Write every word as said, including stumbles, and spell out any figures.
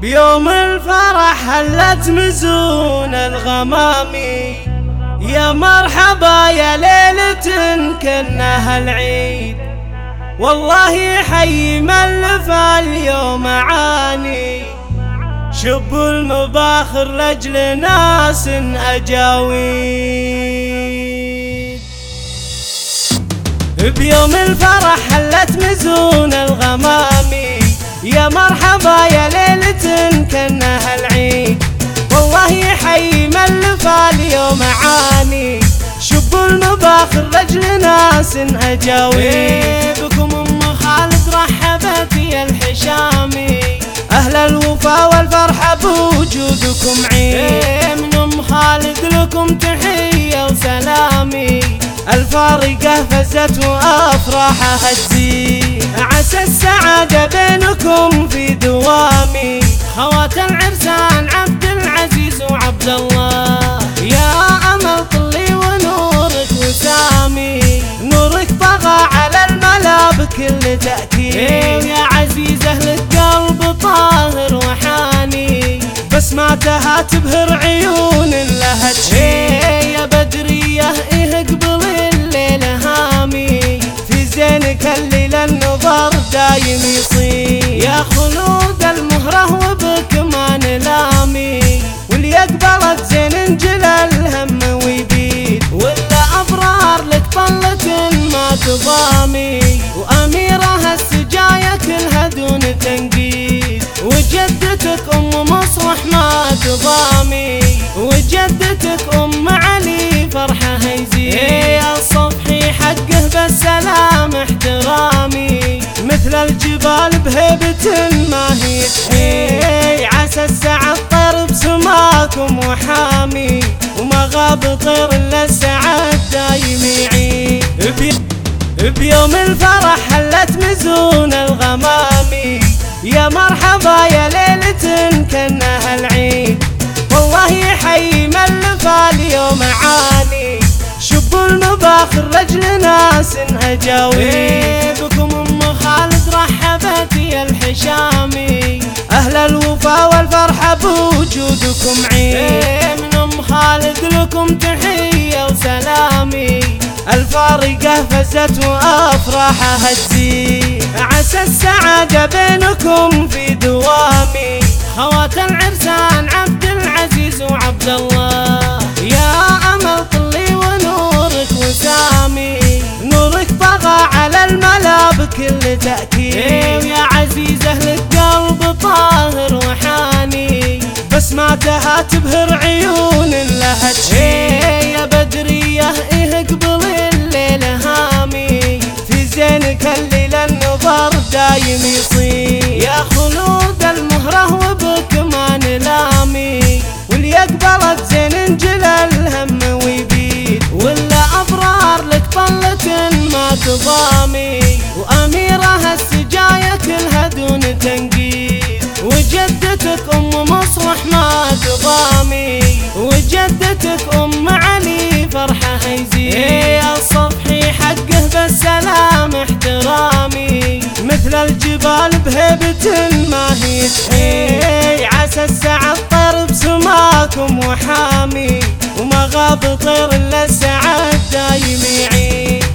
بيوم الفرح هلت مزون الغمامي، يا مرحبا يا ليلة كنها العيد، والله حي من في اليوم عاني، شب المباخر لاجل ناس اجاويد. بيوم الفرح هلت مزون الغمامي، يا مرحبا يا ليلة كنها العيد، والله حي من في اليوم عاني، شب المباخر لاجل ناس اجاويد. بكم ام خالد رحبت يا الحشامي، اهل الوفا والفرحة بوجودكم عيد، من ام خالد لكم تحية وسلامي، الفارقة فزت وافراحها تزيد، عسى السعادة بينكم في دوامي، خوات العرسان عبد العزيز وعبد الله، يا امل طلي ونورك وسامي، نورك طغى على الملا بكل تأكيد، يا عزيز اهل القلب طاهر وحاني، بسماتها تبهر عيون لها تشيل، يا بدرية ايه قبل الليل هامي، في زينك الليلة النظر دايم يصير، يا خلود المهرة وبكمان لامي، واللي يقبلت زين انجل الهم ويبيد، ولا ابرار لك طلة ما تضامي، واميرها السجايا كلها دون تنقيد، وجدتك ام مصرح ما تضامي، وجدتك ام علي فرحها يزيد، يا الصبحي حقه بالسلام احترامي، مثل الجبال بهيبة ما هي تحيي، عسى السعد طير بسماكم وحامي، وما غاب طير الا السعد دايم يعيد. بيوم الفرح هلت مزون الغمامي، يا مرحبا يا ليلة كنها العيد، والله حي من في اليوم عاني، شب المباخر لاجل ناس اجاويد. بكم ام خالد رحبت يا الحشامي، اهل الوفا والفرحة بوجودكم عيد، من ام خالد لكم تحية وسلامي، الفارقة فزت وافراحها تزيد، عسى السعادة بينكم في دوامي، خوات العرسان عبد العزيز وعبد الله، يا امل طلي ونورك وسامي، نورك طغى على الملا بكل تأكيد، يا عزيز اهل القلب طاهر وحاني، بسماتها تبهر عيون لها تشيل، يا بدرية ايه قبل الليل هامي، في زينك الليلة النظر دايم يصير، يا خلود المهرة وبكمان لامي، واللي يقبلت زين انجل الهم ويبيد، ولا ابرار لك طلة ما تضامي، واميرها السجايا كلها دون تنقيد، وجدتك ام مصرح ما تضامي، وجدتك ام علي فرحها يزيد، يا الصبحي حقه بالسلام احترامي، مثل الجبال بهيبة ما هي تحيي، عسى السعد طير بسماكم وحامي، وما غاب طير الا السعد دايم يعيد.